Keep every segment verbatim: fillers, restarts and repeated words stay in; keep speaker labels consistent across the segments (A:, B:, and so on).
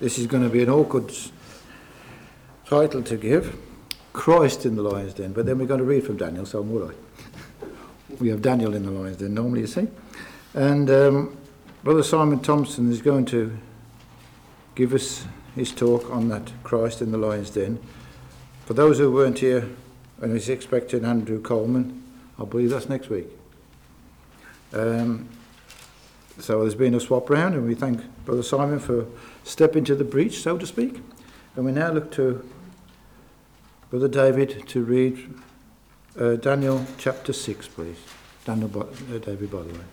A: this is going to be an awkward title to give, Christ in the Lion's Den, but then we're going to read from Daniel, so I'm all right. We have Daniel in the Lion's Den normally, you see. And um, Brother Simon Thompson is going to give us his talk on that Christ in the Lion's Den. For those who weren't here, and he's expecting Andrew Coleman, I believe that's next week. Um, so there's been a swap round, and we thank Brother Simon for stepping to the breach, so to speak. And we now look to Brother David to read uh, Daniel chapter six, please. Daniel, uh, David, by the way.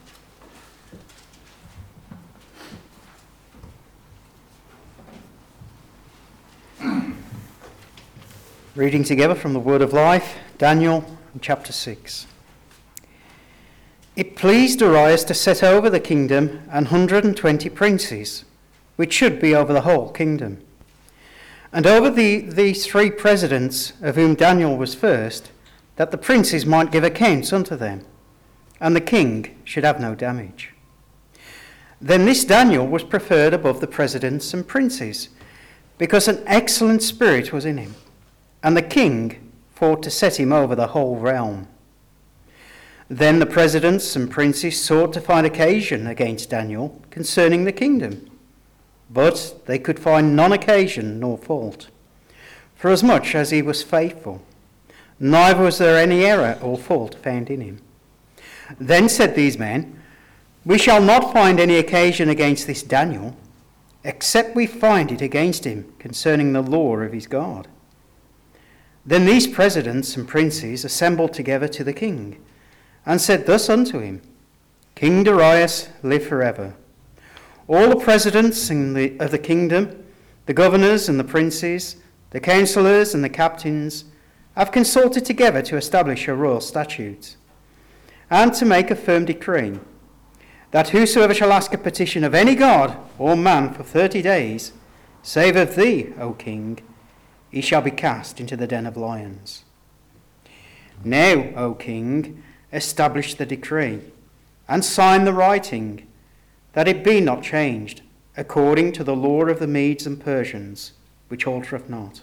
B: Reading together from the Word of Life, Daniel chapter six. It pleased Darius to set over the kingdom an hundred and twenty princes, which should be over the whole kingdom. And over the, these three presidents, of whom Daniel was first, that the princes might give accounts unto them, and the king should have no damage. Then this Daniel was preferred above the presidents and princes, because an excellent spirit was in him, and the king thought to set him over the whole realm. Then the presidents and princes sought to find occasion against Daniel concerning the kingdom, but they could find none occasion nor fault, forasmuch as he was faithful, neither was there any error or fault found in him. Then said these men, We shall not find any occasion against this Daniel, except we find it against him concerning the law of his God. Then these presidents and princes assembled together to the king, and said thus unto him, King Darius, live forever. All the presidents in the, of the kingdom, the governors and the princes, the councillors and the captains, have consulted together to establish a royal statute, and to make a firm decree, that whosoever shall ask a petition of any god or man for thirty days, save of thee, O king, he shall be cast into the den of lions. Now, O king, establish the decree, and sign the writing, that it be not changed, according to the law of the Medes and Persians, which altereth not.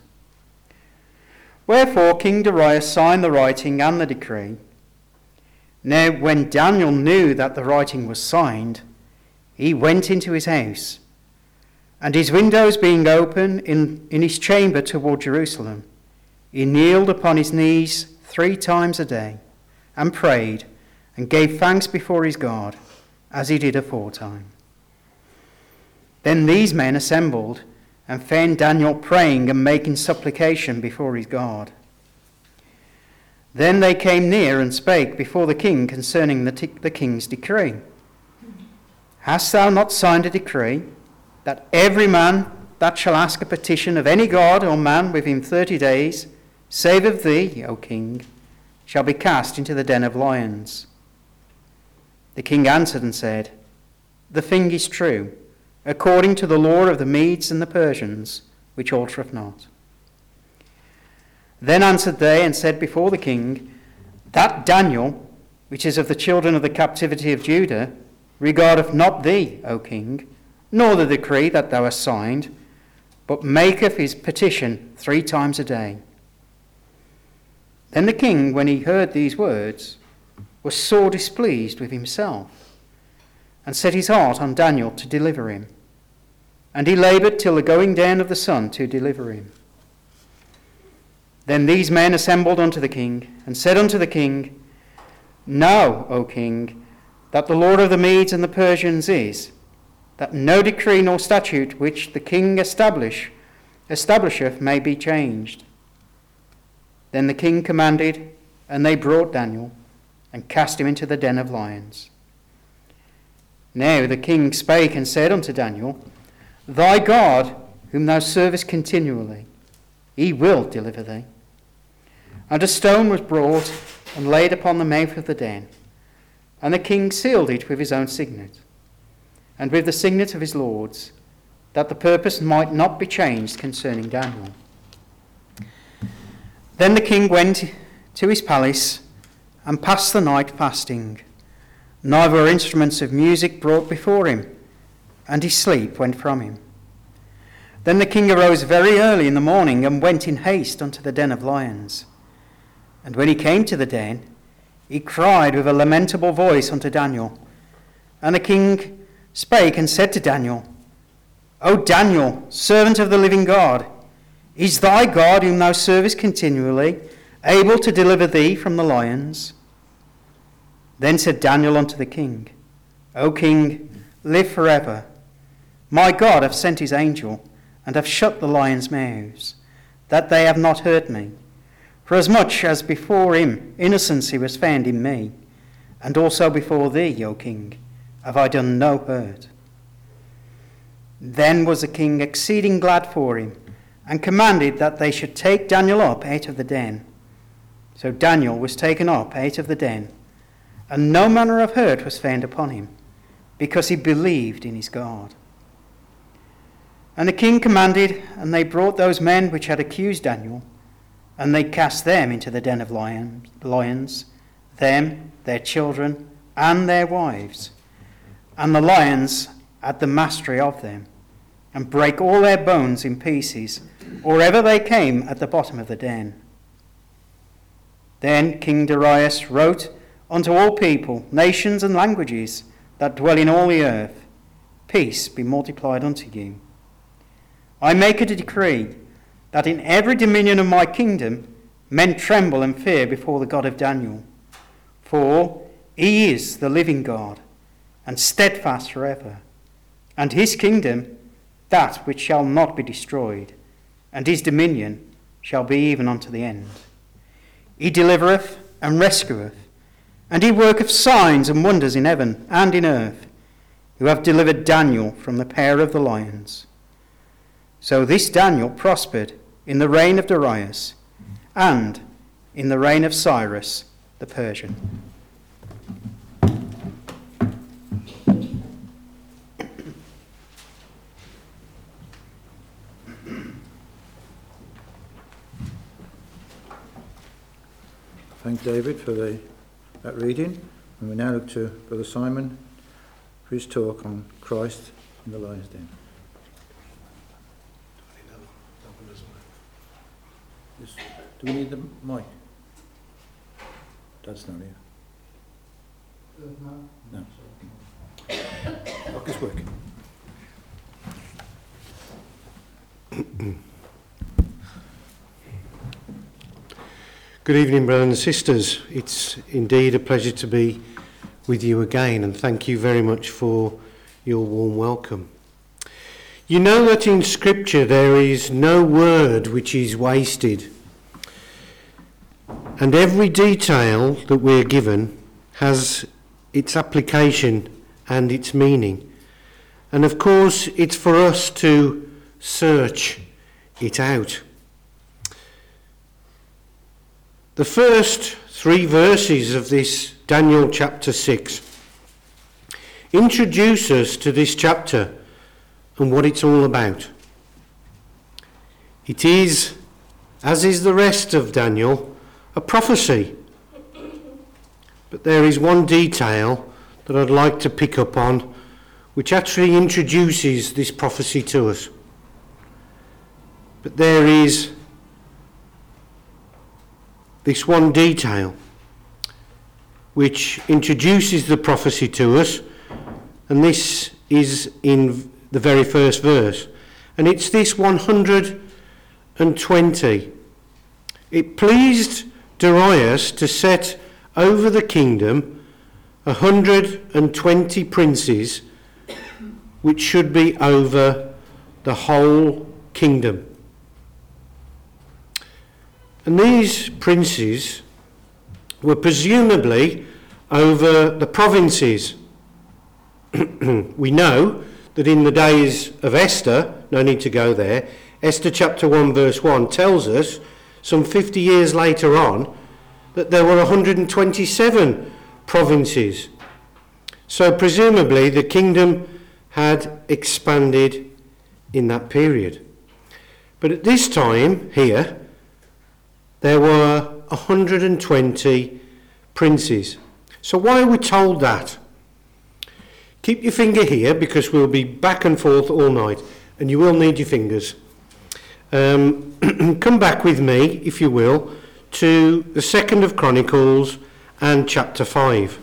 B: Wherefore King Darius signed the writing and the decree. Now when Daniel knew that the writing was signed, he went into his house, and his windows being open in, in his chamber toward Jerusalem, he kneeled upon his knees three times a day, and prayed, and gave thanks before his God, as he did aforetime. Then these men assembled, and found Daniel praying and making supplication before his God. Then they came near and spake before the king concerning the, t- the king's decree. Hast thou not signed a decree, that every man that shall ask a petition of any god or man within thirty days, save of thee, O king, shall be cast into the den of lions? The king answered and said, The thing is true, according to the law of the Medes and the Persians, which altereth not. Then answered they and said before the king, That Daniel, which is of the children of the captivity of Judah, regardeth not thee, O king, nor the decree that thou hast signed, but maketh his petition three times a day. Then the king, when he heard these words, was sore displeased with himself, and set his heart on Daniel to deliver him. And he laboured till the going down of the sun to deliver him. Then these men assembled unto the king, and said unto the king, Know, O king, that the Lord of the Medes and the Persians is, that no decree nor statute which the king establish, establisheth may be changed. Then the king commanded, and they brought Daniel, and cast him into the den of lions. Now the king spake and said unto Daniel, Thy God, whom thou servest continually, he will deliver thee. And a stone was brought and laid upon the mouth of the den, and the king sealed it with his own signet, and with the signet of his lords, that the purpose might not be changed concerning Daniel. Then the king went to his palace, and passed the night fasting. Neither were instruments of music brought before him, and his sleep went from him. Then the king arose very early in the morning and went in haste unto the den of lions. And when he came to the den, he cried with a lamentable voice unto Daniel. And the king spake and said to Daniel, O Daniel, servant of the living God, is thy God, whom thou servest continually, able to deliver thee from the lions? Then said Daniel unto the king, O king, live forever. My God hath sent his angel, and hath shut the lions' mouths, that they have not hurt me. For as much as before him innocency was found in me, and also before thee, O king, have I done no hurt. Then was the king exceeding glad for him, and commanded that they should take Daniel up out of the den. So Daniel was taken up out of the den, and no manner of hurt was found upon him, because he believed in his God. And the king commanded, and they brought those men which had accused Daniel, and they cast them into the den of lion, lions, them, their children, and their wives. And the lions had the mastery of them, and brake all their bones in pieces, or ever they came at the bottom of the den. Then King Darius wrote unto all people, nations, and languages that dwell in all the earth, Peace be multiplied unto you. I make a decree that in every dominion of my kingdom men tremble and fear before the God of Daniel. For he is the living God, and steadfast forever, and his kingdom that which shall not be destroyed, and his dominion shall be even unto the end. He delivereth and rescueth, and he worketh signs and wonders in heaven and in earth, who have delivered Daniel from the power of the lions. So this Daniel prospered in the reign of Darius, and in the reign of Cyrus the Persian.
A: Thank David for the, that reading. And we now look to Brother Simon for his talk on Christ in the lion's den. Yes. Do we need the mic? Dad's not here. No. Look, it's working.
C: Good evening, brothers and sisters. It's indeed a pleasure to be with you again, and thank you very much for your warm welcome. You know that in Scripture there is no word which is wasted, and every detail that we're given has its application and its meaning. And of course, it's for us to search it out. The first three verses of this Daniel chapter six introduce us to this chapter and what it's all about. It is, as is the rest of Daniel, a prophecy. But there is one detail that I'd like to pick up on, which actually introduces this prophecy to us. But there is this one detail which introduces the prophecy to us, and this is in the very first verse, and it's this one hundred twenty. It pleased Darius to set over the kingdom one hundred twenty princes, which should be over the whole kingdom. And these princes were presumably over the provinces. We know that in the days of Esther, no need to go there, Esther chapter one verse one tells us some fifty years later on that there were one hundred twenty-seven provinces. So presumably the kingdom had expanded in that period. But at this time here, there were one hundred twenty princes. So why are we told that? Keep your finger here, because we'll be back and forth all night. and you will need your fingers. Um, come back with me, if you will, to the second of Chronicles and chapter five.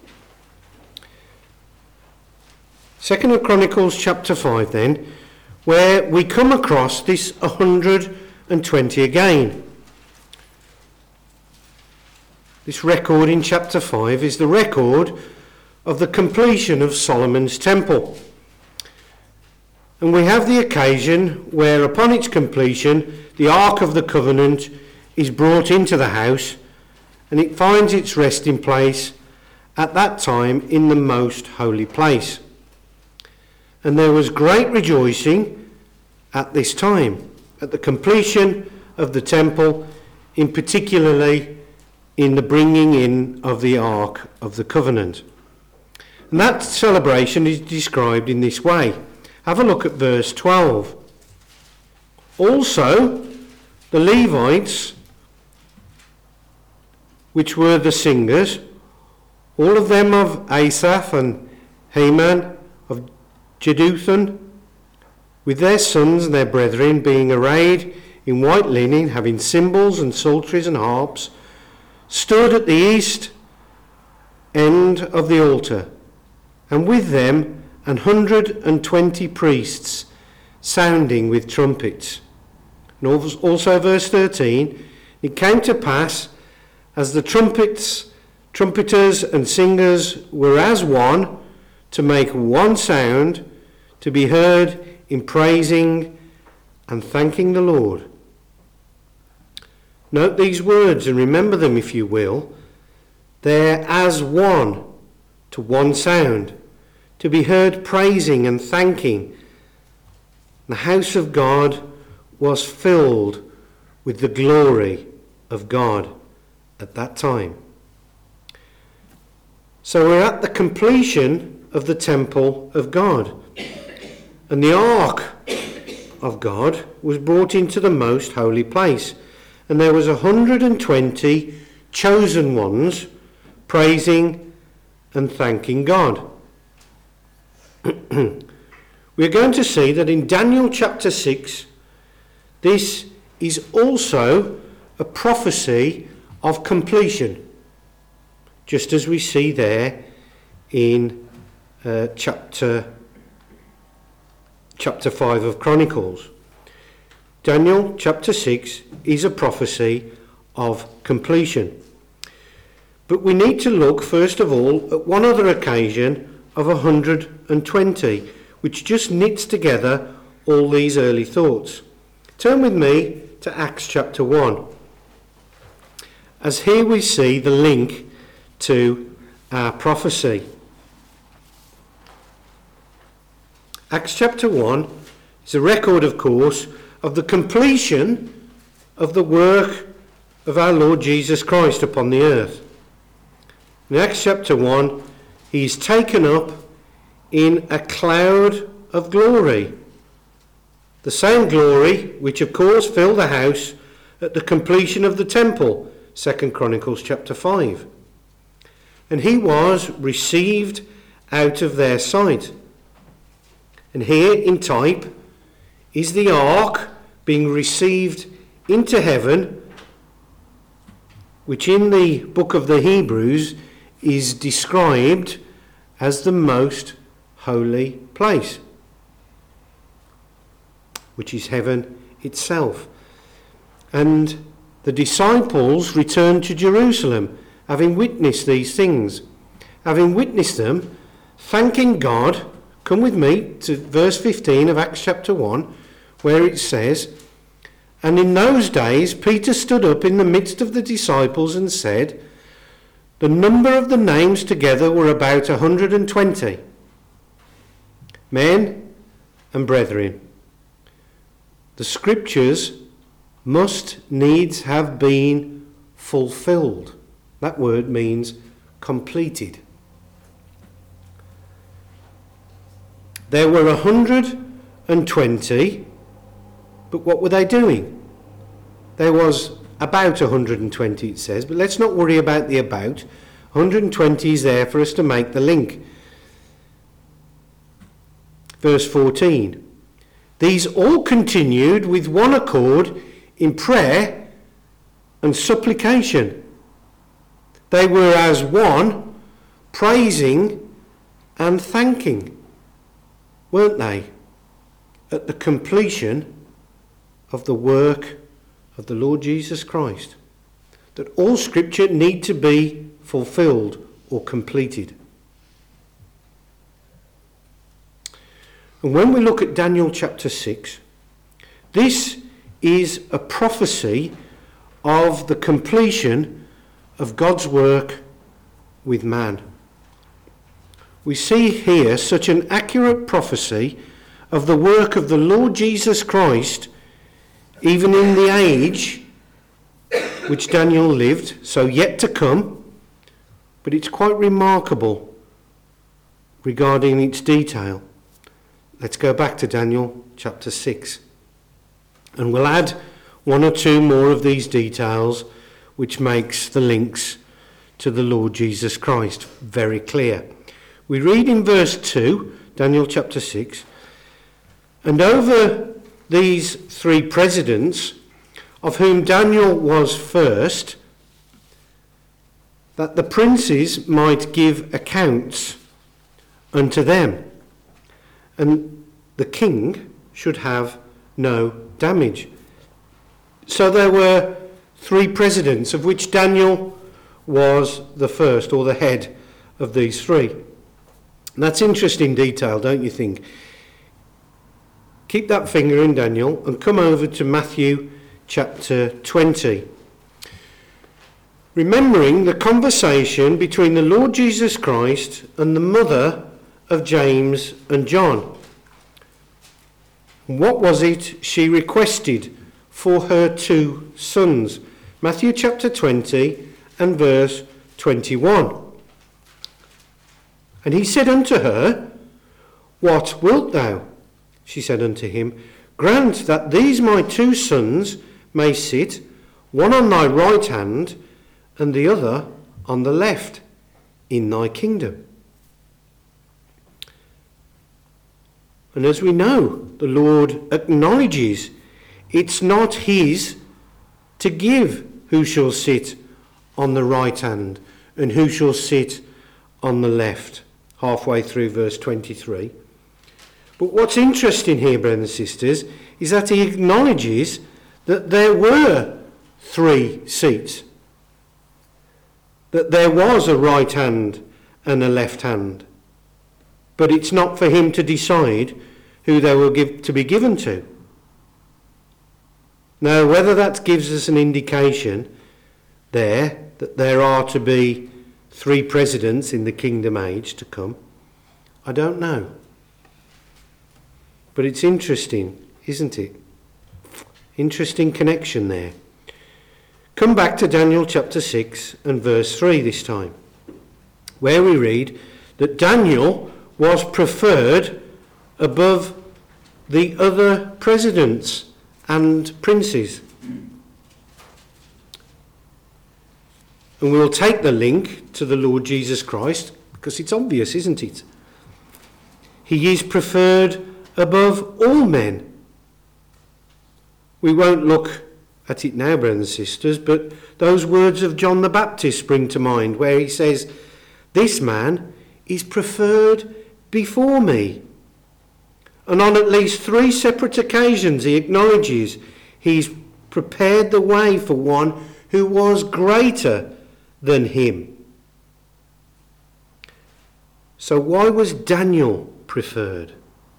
C: Second of Chronicles chapter five then, where we come across this one hundred twenty again. This record in chapter five is the record of the completion of Solomon's temple. And we have the occasion where upon its completion the Ark of the Covenant is brought into the house, and it finds its resting place at that time in the most holy place. And there was great rejoicing at this time, at the completion of the temple, in particularly in the bringing in of the Ark of the Covenant. And that celebration is described in this way. Have a look at verse twelve. Also, the Levites, which were the singers, all of them of Asaph and Heman, of Jeduthun, with their sons and their brethren, being arrayed in white linen, having cymbals and psalteries and harps, stood at the east end of the altar, and with them an hundred and twenty priests, sounding with trumpets. And also verse thirteen, it came to pass, as the trumpets, trumpeters and singers were as one, to make one sound, to be heard in praising and thanking the Lord. Note these words and remember them if you will. They're as one, to one sound, to be heard praising and thanking. The house of God was filled with the glory of God at that time. So we're at the completion of the temple of God. And the ark of God was brought into the most holy place. And there was one hundred twenty chosen ones praising and thanking God. We're going to see that in Daniel chapter six, this is also a prophecy of completion, just as we see there in uh, chapter chapter five of Chronicles. Daniel chapter six is a prophecy of completion. But we need to look first of all at one other occasion of one hundred twenty, which just knits together all these early thoughts. Turn with me to Acts chapter one, as here we see the link to our prophecy. Acts chapter one is a record, of course, of the completion of the work of our Lord Jesus Christ upon the earth. In Acts chapter one, he is taken up in a cloud of glory. The same glory which, of course, filled the house at the completion of the temple, Second Chronicles chapter five. And he was received out of their sight. And here in type is the ark being received into heaven, which in the book of the Hebrews is described as the most holy place, which is heaven itself. And the disciples returned to Jerusalem, having witnessed these things. Having witnessed them, thanking God. Come with me to verse fifteen of Acts chapter one, where it says, "And in those days Peter stood up in the midst of the disciples and said, the number of the names together were about one hundred twenty, men and brethren. The scriptures must needs have been fulfilled." That word means completed. There were one hundred twenty, but what were they doing? There was about one hundred twenty, it says, but let's not worry about the about. one hundred twenty is there for us to make the link. Verse fourteen. these all continued with one accord in prayer and supplication. They were as one, praising and thanking, weren't they, at the completion of the work of the Lord Jesus Christ, that all Scripture need to be fulfilled or completed. And when we look at Daniel chapter six, this is a prophecy of the completion of God's work with man. We see here such an accurate prophecy of the work of the Lord Jesus Christ, even in the age which Daniel lived, so yet to come, but it's quite remarkable regarding its detail. Let's go back to Daniel chapter six, and we'll add one or two more of these details which makes the links to the Lord Jesus Christ very clear. We read in verse two, Daniel chapter six, and over these three presidents, of whom Daniel was first, that the princes might give accounts unto them, and the king should have no damage. So there were three presidents, of which Daniel was the first, or the head of these three. And that's interesting detail, don't you think? Keep that finger in Daniel and come over to Matthew chapter twenty. Remembering the conversation between the Lord Jesus Christ and the mother of James and John. What was it she requested for her two sons? Matthew chapter twenty and verse twenty-one. And he said unto her, What wilt thou? She said unto him, Grant that these my two sons may sit, one on thy right hand, and the other on the left, in thy kingdom. And as we know, the Lord acknowledges it's not his to give who shall sit on the right hand and who shall sit on the left, halfway through verse twenty-three. But what's interesting here, brothers and sisters, is that he acknowledges that there were three seats, that there was a right hand and a left hand, but it's not for him to decide who they were give, to be given to. Now, whether that gives us an indication there that there are to be three presidents in the kingdom age to come, I don't know. But it's interesting, isn't it? Interesting connection there. Come back to Daniel chapter six and verse three this time, where we read that Daniel was preferred above the other presidents and princes. And we'll take the link to the Lord Jesus Christ, because it's obvious, isn't it? He is preferred above all men. We won't look at it now, brothers and sisters, but those words of John the Baptist spring to mind, where he says, This man is preferred before me. And on at least three separate occasions he acknowledges he's prepared the way for one who was greater than him. So why was Daniel preferred?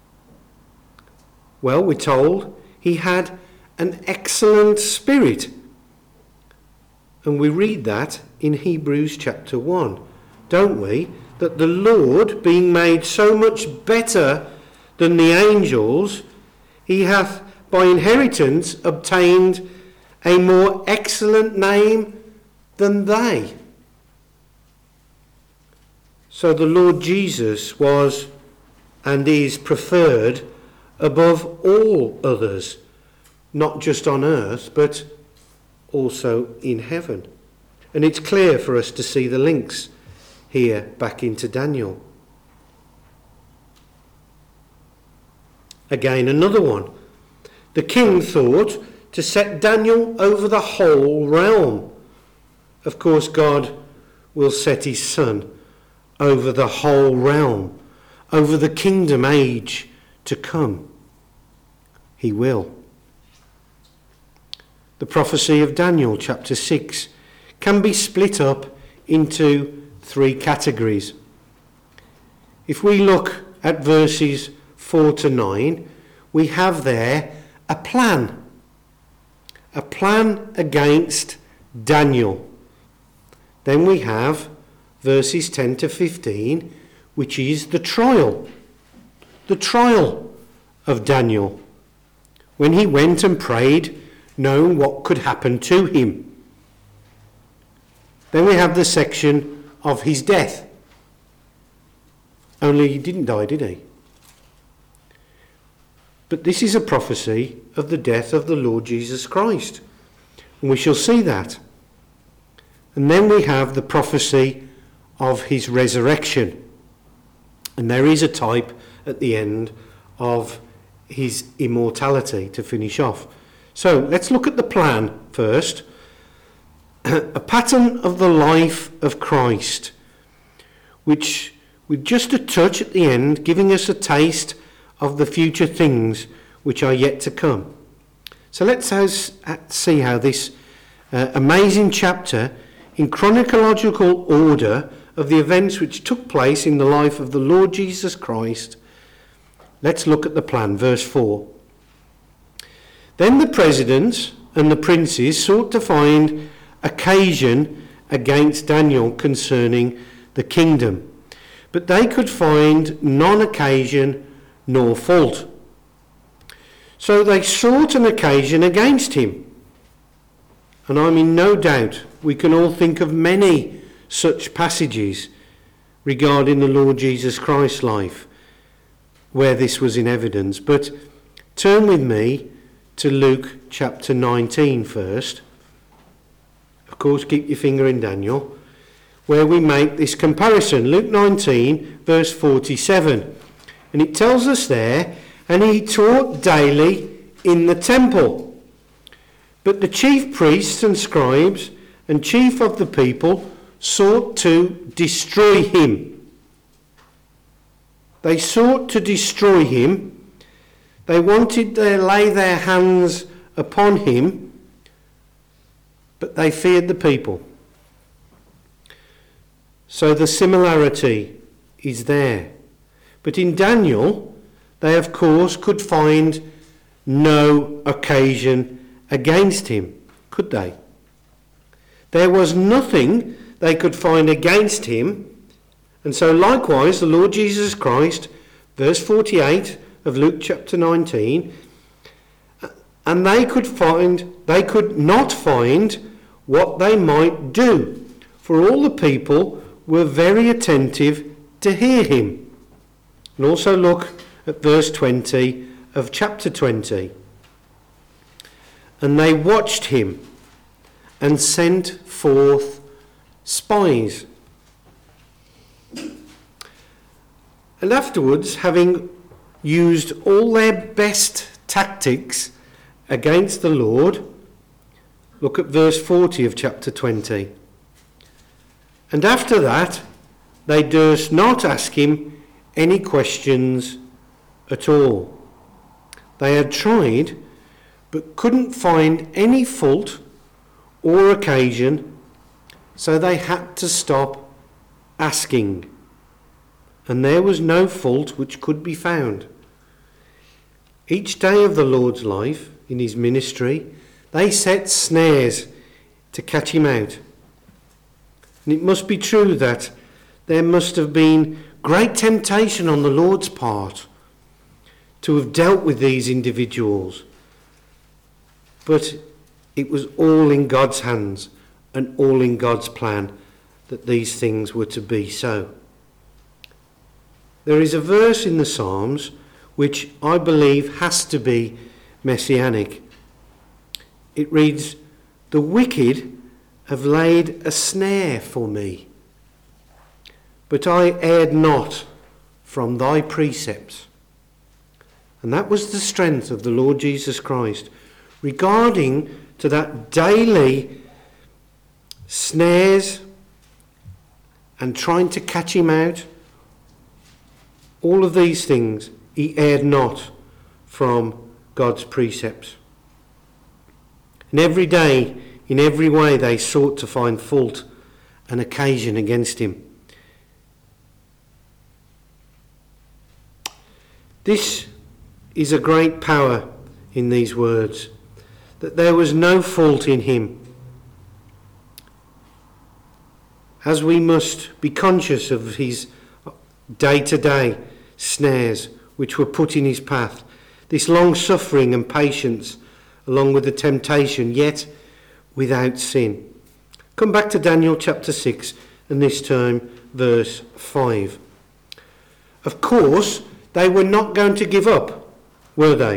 C: Well, we're told he had an excellent spirit. And we read that in Hebrews chapter one, don't we? That the Lord, being made so much better than the angels, he hath by inheritance obtained a more excellent name than they. So the Lord Jesus was and is preferred above all others, not just on earth, but also in heaven. And it's clear for us to see the links here back into Daniel. again another one. The king thought to set Daniel over the whole realm. Of course, God will set his son over the whole realm, over the kingdom age to come. He will. The prophecy of Daniel chapter six can be split up into three categories. If we look at verses four to nine, we have there a plan. A plan against Daniel. Then we have verses ten to fifteen, which is the trial. The trial of Daniel, when he went and prayed, knowing what could happen to him. Then we have the section of his death. Only he didn't die, did he? But this is a prophecy of the death of the Lord Jesus Christ. And we shall see that. And then we have the prophecy of his resurrection. And there is a type at the end of his immortality to finish off. So let's look at the plan first. A pattern of the life of Christ, which with just a touch at the end, giving us a taste of the future things which are yet to come. So let's see how this uh, amazing chapter, in chronological order of the events which took place in the life of the Lord Jesus Christ. Let's look at the plan, verse four. Then the presidents and the princes sought to find occasion against Daniel concerning the kingdom, but they could find none occasion nor fault. So they sought an occasion against him. And I'm in no doubt we can all think of many such passages regarding the Lord Jesus Christ's life where this was in evidence. But turn with me to Luke chapter nineteen first. Of course, keep your finger in Daniel, where we make this comparison. Luke nineteen, verse forty-seven. And it tells us there, and he taught daily in the temple. But the chief priests and scribes and chief of the people sought to destroy him. They sought to destroy him. They wanted to lay their hands upon him, but they feared the people. So the similarity is there. But in Daniel, they of course could find no occasion against him, could they? There was nothing they could find against him. And so likewise, the Lord Jesus Christ, verse forty-eight of Luke chapter nineteen, and they could find, they could not find what they might do, for all the people were very attentive to hear him. And also look at verse twenty of chapter twenty. And they watched him and sent forth spies. And afterwards, having used all their best tactics against the Lord, look at verse forty of chapter twenty. And after that, they durst not ask him any questions at all. They had tried, but couldn't find any fault or occasion, so they had to stop asking. And there was no fault which could be found. Each day of the Lord's life, in his ministry, they set snares to catch him out. And it must be true that there must have been great temptation on the Lord's part to have dealt with these individuals. But it was all in God's hands and all in God's plan that these things were to be so. There is a verse in the Psalms which I believe has to be messianic. It reads, "The wicked have laid a snare for me, but I erred not from thy precepts." And that was the strength of the Lord Jesus Christ, regarding to that daily snares and trying to catch him out. All of these things he erred not from God's precepts. And every day, in every way, they sought to find fault and occasion against him. This is a great power in these words, that there was no fault in him. As we must be conscious of his day-to-day snares which were put in his path, this long-suffering and patience, along with the temptation, yet without sin. Come back to Daniel chapter six, and this time verse five. Of course, they were not going to give up, were they?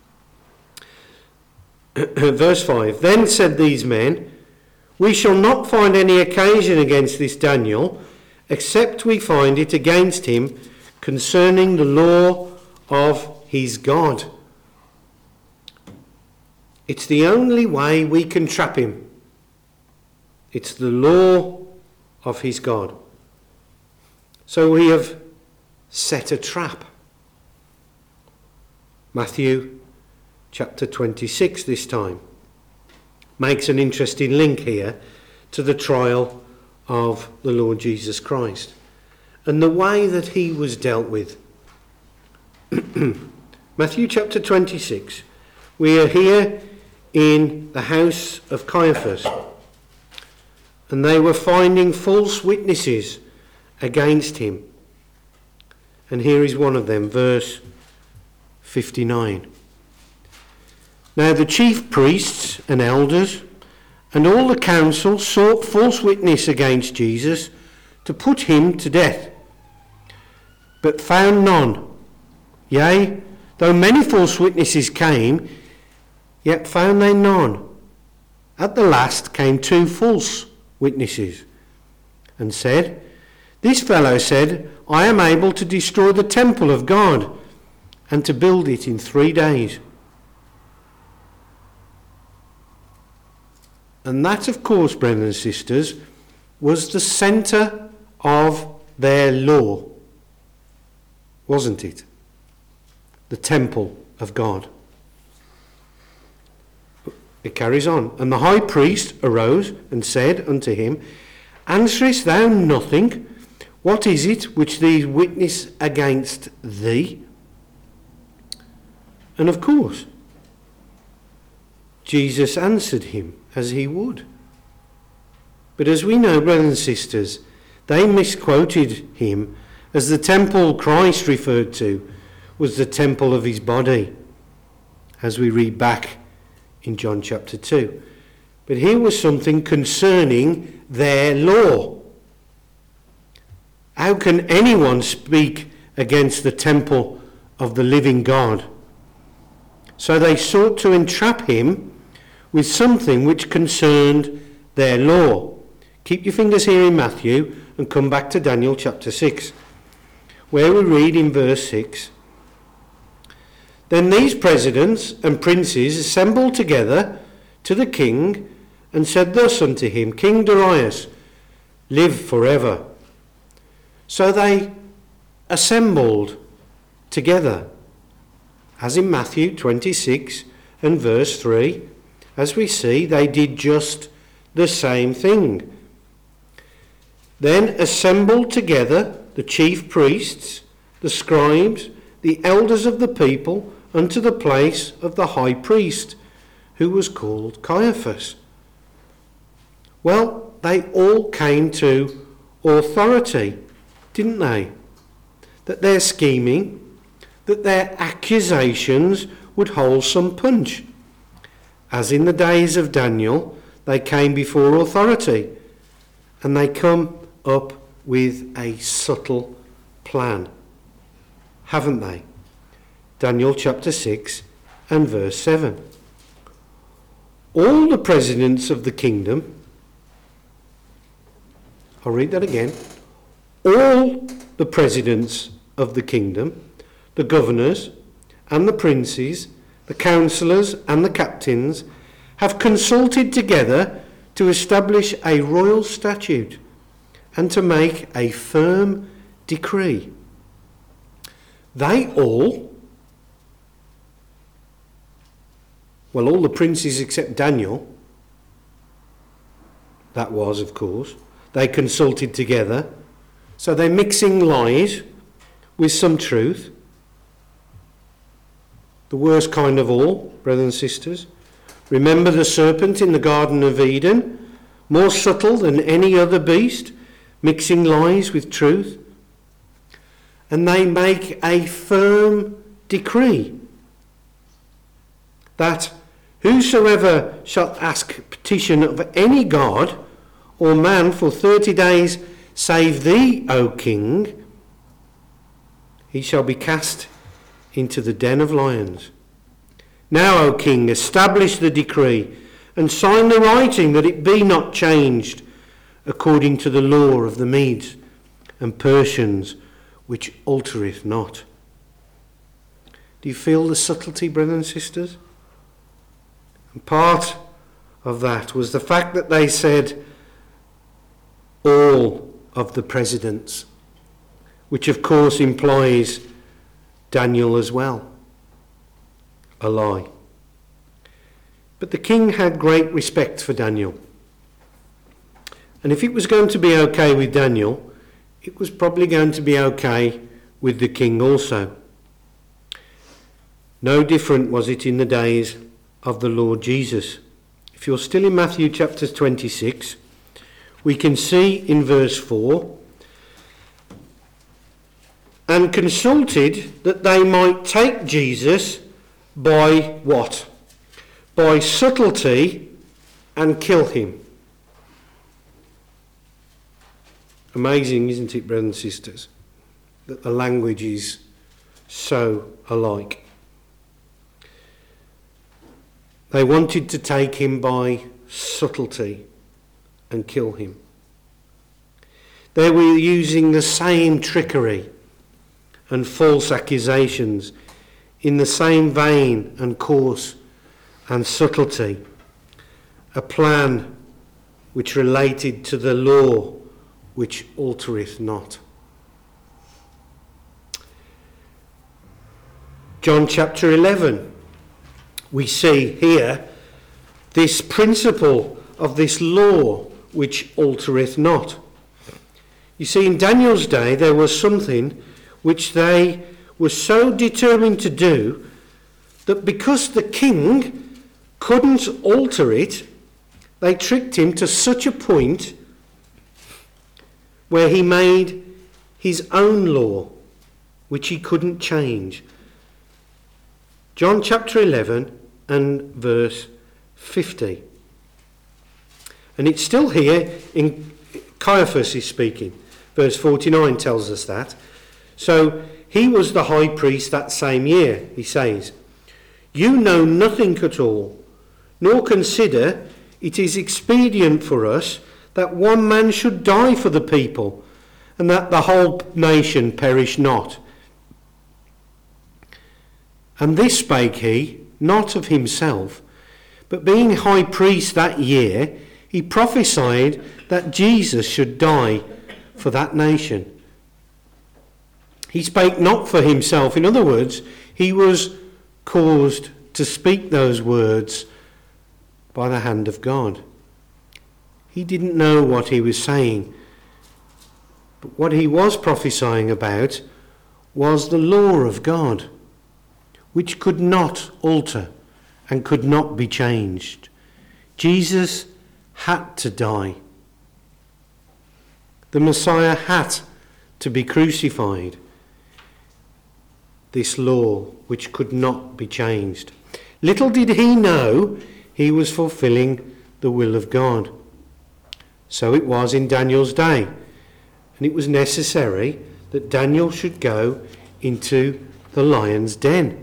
C: Verse five, then said these men, we shall not find any occasion against this Daniel, except we find it against him concerning the law of his God. It's the only way we can trap him. It's the law of his God. So we have set a trap. Matthew chapter twenty-six this time makes an interesting link here to the trial of the Lord Jesus Christ and the way that he was dealt with. Matthew chapter twenty-six. We are here in the house of Caiaphas, and they were finding false witnesses against him. And here is one of them, verse fifty-nine. Now the chief priests and elders and all the council sought false witness against Jesus to put him to death, but found none. Yea, though many false witnesses came, yet found they none. At the last came two false witnesses, and said, this fellow said, I am able to destroy the temple of God, and to build it in three days. And that, of course, brothers and sisters, was the centre of their law, wasn't it? The temple of God. It carries on. And the high priest arose and said unto him, answerest thou nothing? What is it which these witness against thee? And of course, Jesus answered him as he would. But as we know, brothers and sisters, they misquoted him as the temple Christ referred to was the temple of his body, as we read back in John chapter two. But here was something concerning their law. How can anyone speak against the temple of the living God? So they sought to entrap him with something which concerned their law. Keep your fingers here in Matthew and come back to Daniel chapter six, where we read in verse six, then these presidents and princes assembled together to the king and said thus unto him, King Darius, live forever. So they assembled together, as in Matthew twenty-six and verse three, as we see, they did just the same thing. Then assembled together the chief priests, the scribes, the elders of the people, unto the place of the high priest, who was called Caiaphas. Well, they all came to authority, didn't they? That their scheming, that their accusations would hold some punch. As in the days of Daniel, they came before authority, and they come up with a subtle plan, haven't they? Daniel chapter six and verse seven. All the presidents of the kingdom, I'll read that again, all the presidents of the kingdom, the governors and the princes, the councillors and the captains have consulted together to establish a royal statute and to make a firm decree. They all, well, all the princes except Daniel, that was, of course, they consulted together. So they're mixing lies with some truth. The worst kind of all, brothers and sisters. Remember the serpent in the Garden of Eden, more subtle than any other beast, mixing lies with truth. And they make a firm decree that whosoever shall ask petition of any god or man for thirty days, save thee, O king, he shall be cast into the den of lions. Now, O king, establish the decree and sign the writing, that it be not changed, according to the law of the Medes and Persians, which altereth not. Do you feel the subtlety, brothers and sisters? And part of that was the fact that they said all of the presidents, which of course implies Daniel as well. A lie. But the king had great respect for Daniel. And if it was going to be okay with Daniel, it was probably going to be okay with the king also. No different was it in the days of the Lord Jesus. If you're still in Matthew chapter twenty-six, we can see in verse four, and consulted that they might take Jesus by what? By subtlety, and kill him. Amazing, isn't it, brothers and sisters, that the language is so alike. They wanted to take him by subtlety and kill him. They were using the same trickery and false accusations in the same vein and course and subtlety, a plan which related to the law which altereth not. John chapter eleven, we see here this principle of this law which altereth not. You see, in Daniel's day there was something which they were so determined to do that because the king couldn't alter it, they tricked him to such a point where he made his own law, which he couldn't change. John chapter eleven and verse fifty. And it's still here in Caiaphas is speaking. Verse forty-nine tells us that. So he was the high priest that same year, he says. You know nothing at all, nor consider it is expedient for us that one man should die for the people, and that the whole nation perish not. And this spake he, not of himself, but being high priest that year, he prophesied that Jesus should die for that nation. He spake not for himself. In other words, he was caused to speak those words by the hand of God. He didn't know what he was saying, but what he was prophesying about was the law of God, which could not alter and could not be changed. Jesus had to die. The Messiah had to be crucified. This law which could not be changed. Little did he know he was fulfilling the will of God. So it was in Daniel's day, and it was necessary that Daniel should go into the lion's den.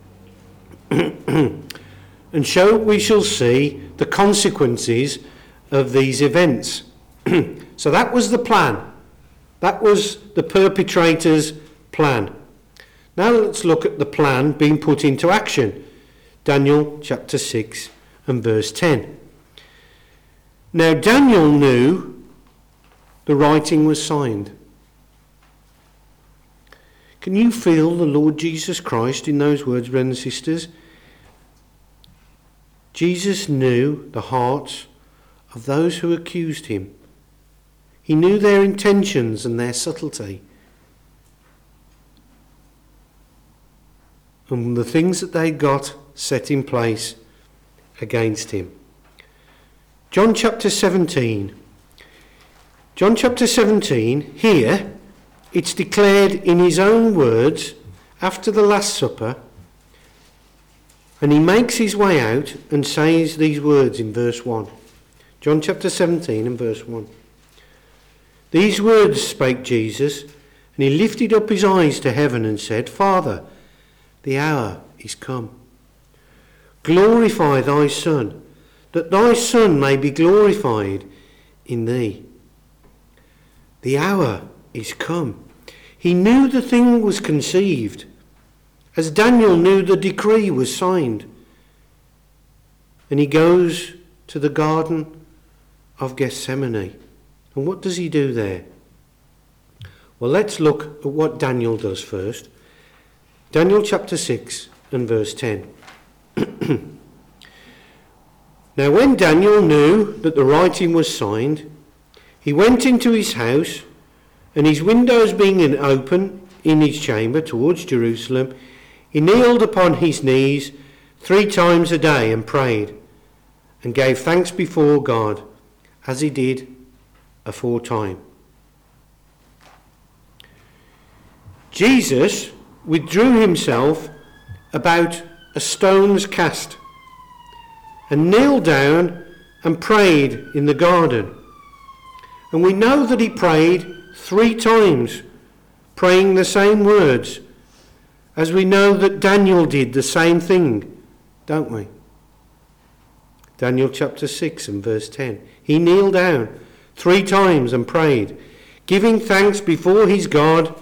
C: And so we shall see the consequences of these events. So that was the plan. That was the perpetrator's plan. Now let's look at the plan being put into action. Daniel chapter six and verse ten. Now Daniel knew the writing was signed. Can you feel the Lord Jesus Christ in those words, brothers and sisters? Jesus knew the hearts of those who accused him. He knew their intentions and their subtlety, and the things that they got set in place against him. John chapter seventeen. John chapter seventeen, here, it's declared in his own words after the Last Supper, and he makes his way out and says these words in verse one. John chapter seventeen and verse one. These words spake Jesus, and he lifted up his eyes to heaven and said, Father, the hour is come. Glorify thy Son, that thy Son may be glorified in thee. The hour is come. He knew the thing was conceived, as Daniel knew the decree was signed. And he goes to the Garden of Gethsemane. And what does he do there? Well, let's look at what Daniel does first. Daniel chapter six and verse ten. Now when Daniel knew that the writing was signed, he went into his house, and his windows being open in his chamber towards Jerusalem, he kneeled upon his knees three times a day and prayed, and gave thanks before God, as he did aforetime. Jesus withdrew himself about a stone's cast and kneeled down and prayed in the garden. And we know that he prayed three times, praying the same words, as we know that Daniel did the same thing, don't we? Daniel chapter six and verse ten. He kneeled down three times and prayed, giving thanks before his God,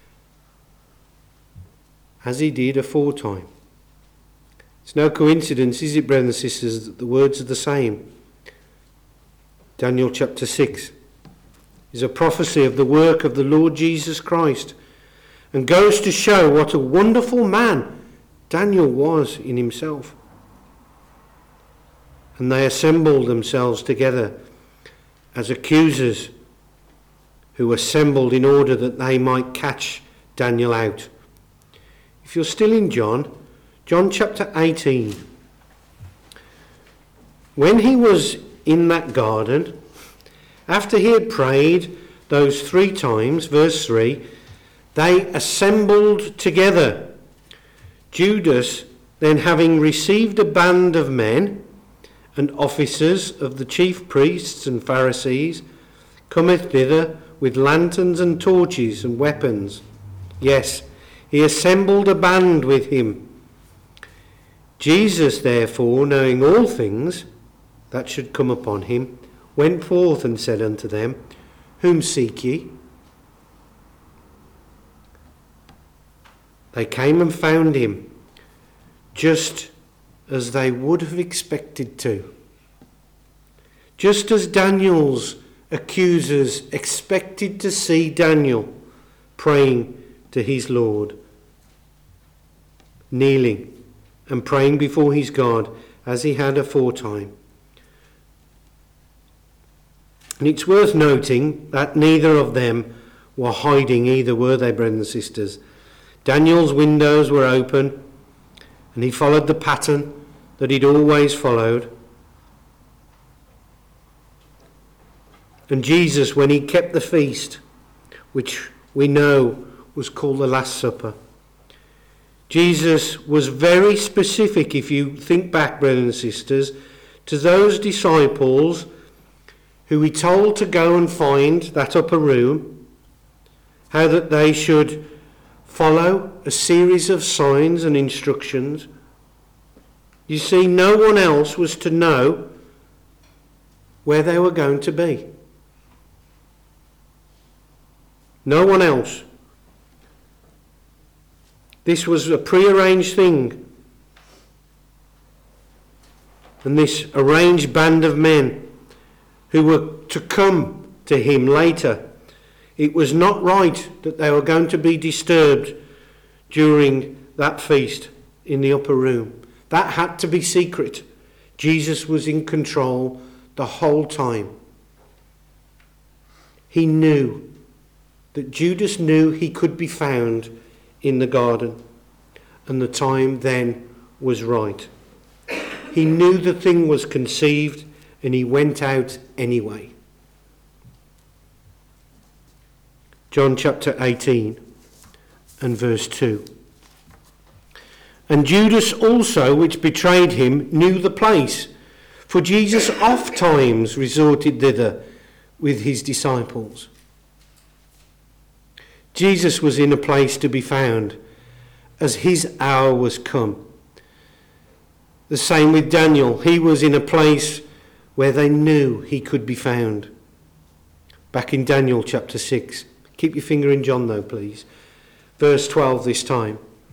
C: as he did aforetime. It's no coincidence, is it, brothers and sisters, that the words are the same. Daniel chapter six is a prophecy of the work of the Lord Jesus Christ, and goes to show what a wonderful man Daniel was in himself. And they assembled themselves together as accusers who assembled in order that they might catch Daniel out. If you're still in John, John chapter eighteen. When he was in that garden, after he had prayed those three times, verse three, they assembled together. Judas, then having received a band of men and officers of the chief priests and Pharisees, cometh thither with lanterns and torches and weapons. Yes, he assembled a band with him. Jesus, therefore, knowing all things that should come upon him, went forth and said unto them, Whom seek ye? They came and found him, just as they would have expected to. Just as Daniel's accusers expected to see Daniel praying to his Lord, kneeling and praying before his God as he had aforetime. And it's worth noting that neither of them were hiding either, were they, brothers and sisters? Daniel's windows were open, and he followed the pattern that he'd always followed. And Jesus, when he kept the feast, which we know was called the Last Supper, Jesus was very specific, if you think back, brothers and sisters, to those disciples who he told to go and find that upper room, how that they should follow a series of signs and instructions. You see, no one else was to know where they were going to be. No one else. This was a prearranged thing. And this arranged band of men who were to come to him later, it was not right that they were going to be disturbed during that feast in the upper room. That had to be secret. Jesus was in control the whole time. He knew that Judas knew he could be found in the garden, and the time then was right. He knew the thing was conceived, and he went out anyway. John chapter eighteen and verse two. And Judas also, which betrayed him, knew the place, for Jesus oft times resorted thither with his disciples. Jesus was in a place to be found as his hour was come. The same with Daniel. He was in a place where they knew he could be found. Back in Daniel chapter six. Keep your finger in John though, please. Verse twelve this time.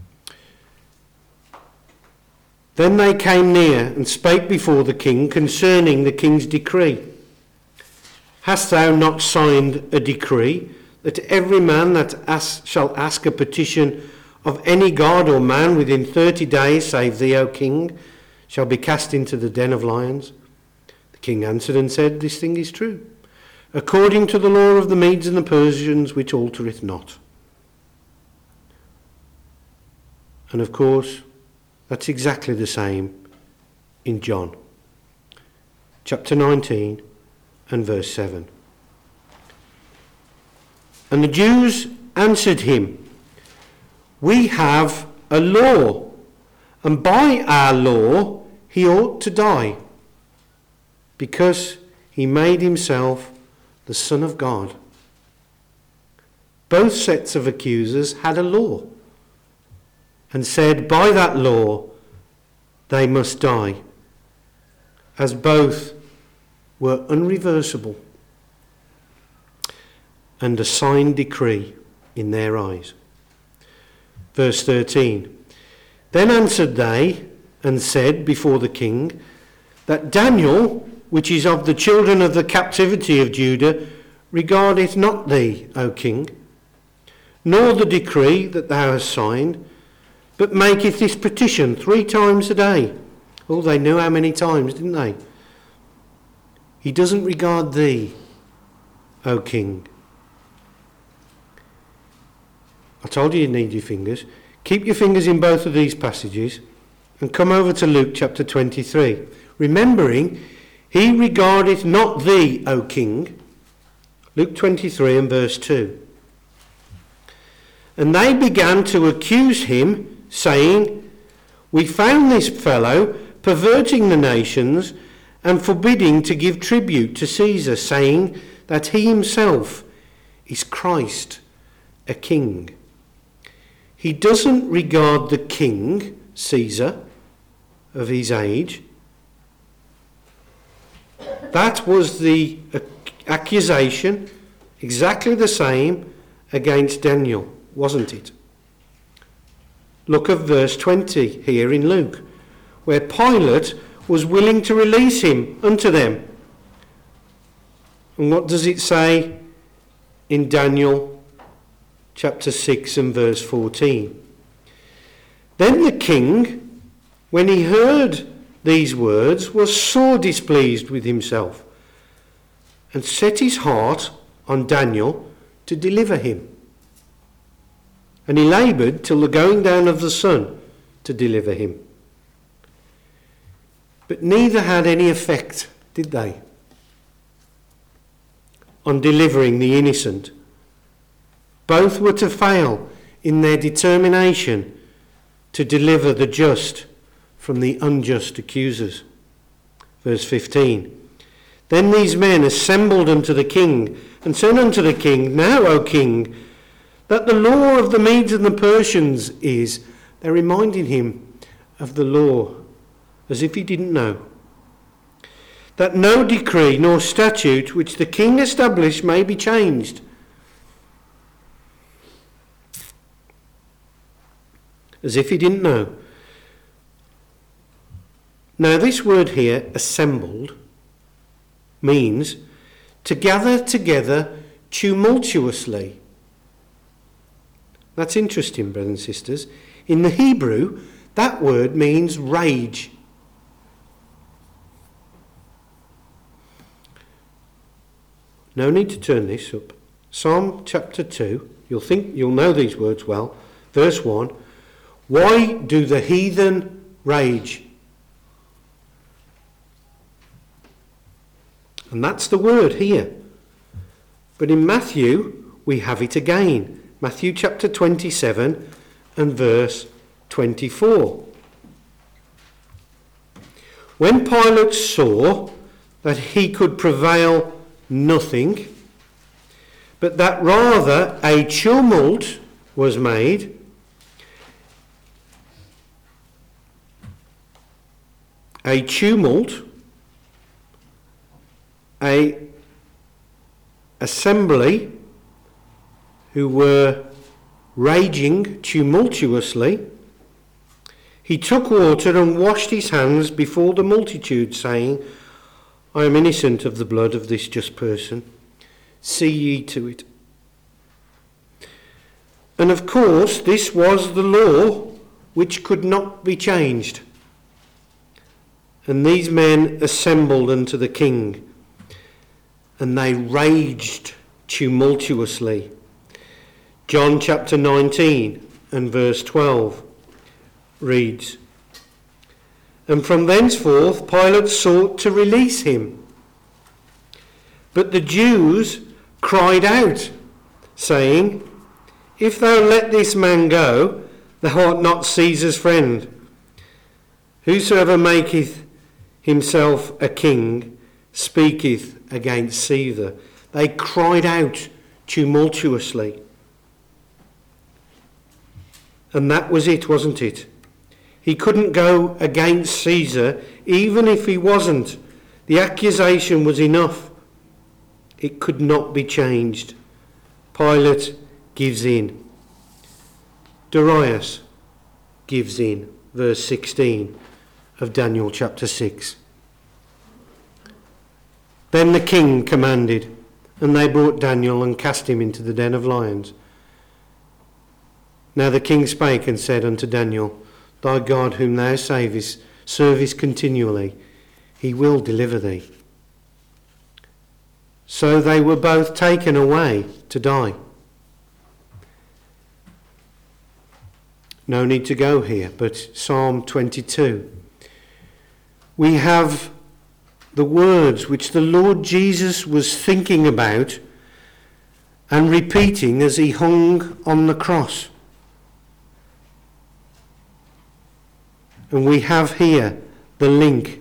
C: Then they came near and spake before the king concerning the king's decree. Hast thou not signed a decree that every man that ask, shall ask a petition of any god or man within thirty days, save thee, O king, shall be cast into the den of lions? The king answered and said, This thing is true, according to the law of the Medes and the Persians, which altereth not. And of course, that's exactly the same in John chapter nineteen and verse seven. And the Jews answered him, We have a law, and by our law he ought to die, because he made himself the Son of God. Both sets of accusers had a law, and said by that law they must die, as both were unreversible and a signed decree in their eyes. Verse thirteen. Then answered they and said before the king, that Daniel, which is of the children of the captivity of Judah, regardeth not thee, O king, nor the decree that thou hast signed, but maketh this petition three times a day. Oh, they knew how many times, didn't they? He doesn't regard thee, O king. I told you you need your fingers. Keep your fingers in both of these passages and come over to Luke chapter twenty-three. Remembering, he regardeth not thee, O king. Luke twenty-three and verse two. And they began to accuse him, saying, We found this fellow perverting the nations and forbidding to give tribute to Caesar, saying that he himself is Christ, a king. He doesn't regard the king, Caesar, of his age. That was the accusation, exactly the same against Daniel, wasn't it? Look at verse twenty here in Luke, where Pilate was willing to release him unto them. And what does it say in Daniel chapter six and verse fourteen? Then the king, when he heard these words, was sore displeased with himself, and set his heart on Daniel to deliver him. And he laboured till the going down of the sun to deliver him. But neither had any effect, did they, on delivering the innocent. Both were to fail in their determination to deliver the just from the unjust accusers. Verse fifteen. Then these men assembled unto the king, and said unto the king, Now, O king, that the law of the Medes and the Persians is, they're reminding him of the law, as if he didn't know, that no decree nor statute which the king established may be changed. as if he didn't know. Now this word here, assembled, means to gather together tumultuously. That's interesting, brothers and sisters. In the Hebrew, that word means rage. No need to turn this up. Psalm chapter two, you'll think you'll know these words well. Verse one, why do the heathen rage? And that's the word here. But in Matthew, we have it again. Matthew chapter twenty-seven and verse twenty-four. When Pilate saw that he could prevail nothing, but that rather a tumult was made, a tumult, a assembly who were raging tumultuously, he took water and washed his hands before the multitude, saying, I am innocent of the blood of this just person. See ye to it. And of course, this was the law which could not be changed. And these men assembled unto the king, and they raged tumultuously. John chapter nineteen and verse twelve reads, and from thenceforth Pilate sought to release him. But the Jews cried out, saying, if thou let this man go, thou art not Caesar's friend. Whosoever maketh himself a king speaketh against Caesar. They cried out tumultuously. And that was it, wasn't it? He couldn't go against Caesar, even if he wasn't. The accusation was enough. It could not be changed. Pilate gives in. Darius gives in. Verse sixteen of Daniel chapter six. Then the king commanded, and they brought Daniel and cast him into the den of lions. Now the king spake and said unto Daniel, thy God whom thou savest, servest continually, he will deliver thee. So they were both taken away to die. No need to go here, but Psalm twenty-two. We have the words which the Lord Jesus was thinking about and repeating as he hung on the cross. And we have here the link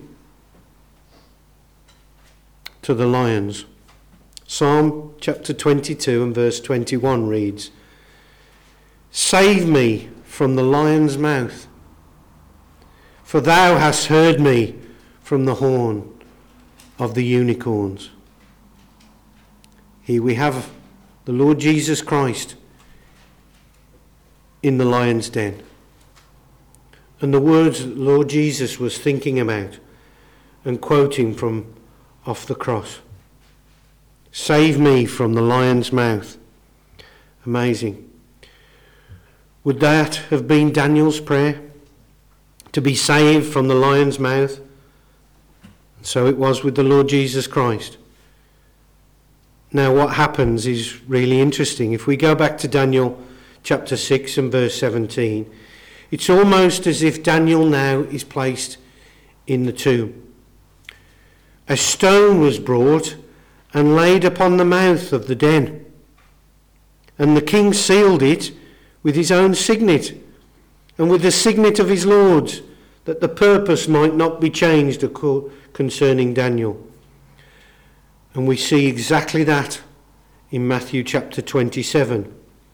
C: to the lions. Psalm chapter twenty-two and verse twenty-one reads, save me from the lion's mouth, for thou hast heard me from the horn of the unicorns. Here we have the Lord Jesus Christ in the lion's den. And the words that Lord Jesus was thinking about and quoting from off the cross. Save me from the lion's mouth. Amazing. Would that have been Daniel's prayer? To be saved from the lion's mouth? So it was with the Lord Jesus Christ. Now what happens is really interesting. If we go back to Daniel chapter six and verse seventeen, it's almost as if Daniel now is placed in the tomb. A stone was brought and laid upon the mouth of the den, and the king sealed it with his own signet and with the signet of his lords, that the purpose might not be changed concerning Daniel. And we see exactly that in Matthew chapter twenty-seven.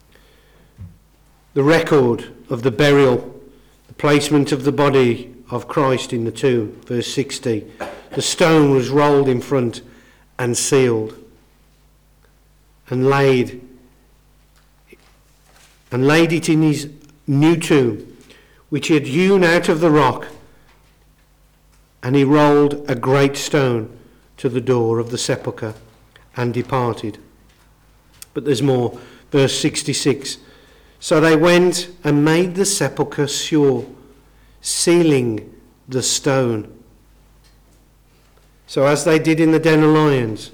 C: The record of the burial, the placement of the body of Christ in the tomb, verse sixty. The stone was rolled in front and sealed and laid and laid it in his new tomb, which he had hewn out of the rock, and he rolled a great stone to the door of the sepulchre and departed. But there's more. Verse sixty-six. So they went and made the sepulchre sure, sealing the stone. So as they did in the den of lions,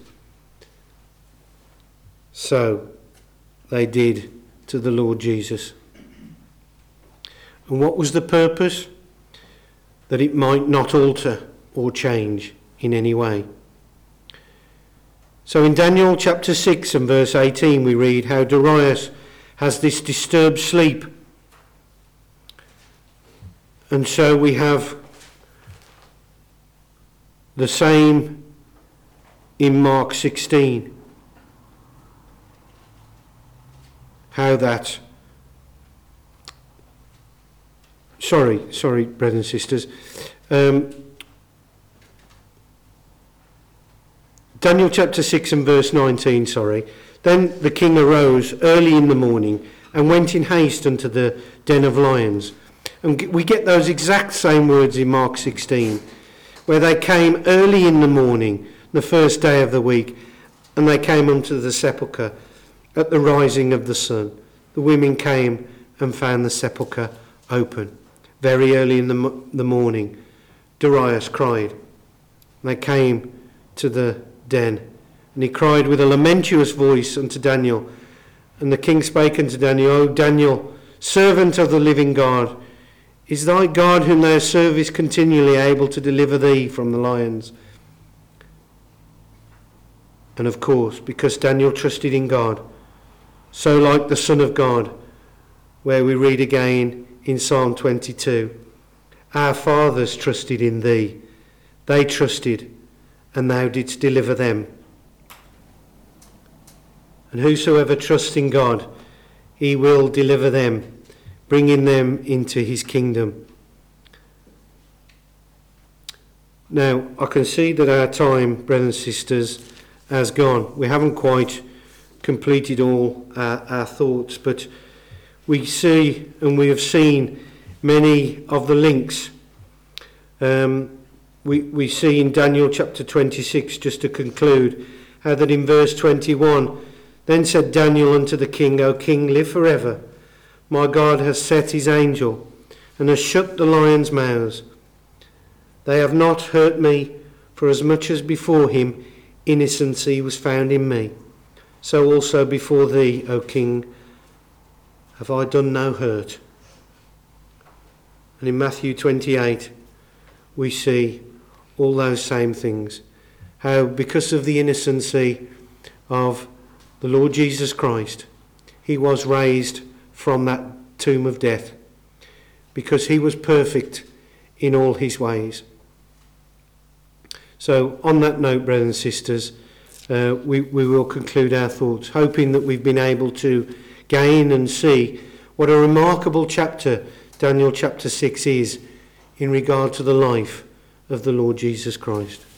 C: so they did to the Lord Jesus. And what was the purpose? That it might not alter or change in any way. So in Daniel chapter six and verse eighteen we read how Darius has this disturbed sleep. And so we have the same in Mark sixteen. How that, sorry, sorry, brothers and sisters. Um, Daniel chapter six and verse nineteen, sorry. Then the king arose early in the morning and went in haste unto the den of lions. And we get those exact same words in Mark sixteen, where they came early in the morning, the first day of the week, and they came unto the sepulchre at the rising of the sun. The women came and found the sepulchre open. Very early in the, the morning, Darius cried. They came to the den, and he cried with a lamentous voice unto Daniel. And the king spake unto Daniel, O Daniel, servant of the living God, is thy God whom thou servest continually able to deliver thee from the lions? And of course, because Daniel trusted in God, so like the Son of God, where we read again in Psalm twenty-two, our fathers trusted in thee, they trusted, and thou didst deliver them. And whosoever trusts in God, he will deliver them, bringing them into his kingdom. Now, I can see that our time, brothers and sisters, has gone. We haven't quite completed all our, our thoughts, but we see and we have seen many of the links. Um, we, we see in Daniel chapter twenty-six, just to conclude, how that in verse twenty-one, then said Daniel unto the king, O king, live forever. My God has set his angel and has shut the lions' mouths. They have not hurt me, for as much as before him innocency was found in me, so also before thee, O king, have I done no hurt. And in Matthew twenty-eight, we see all those same things, how because of the innocency of the Lord Jesus Christ, he was raised from that tomb of death, because he was perfect in all his ways. So on that note, brothers and sisters, uh, we, we will conclude our thoughts, hoping that we've been able to gain and see what a remarkable chapter Daniel chapter six is in regard to the life of the Lord Jesus Christ.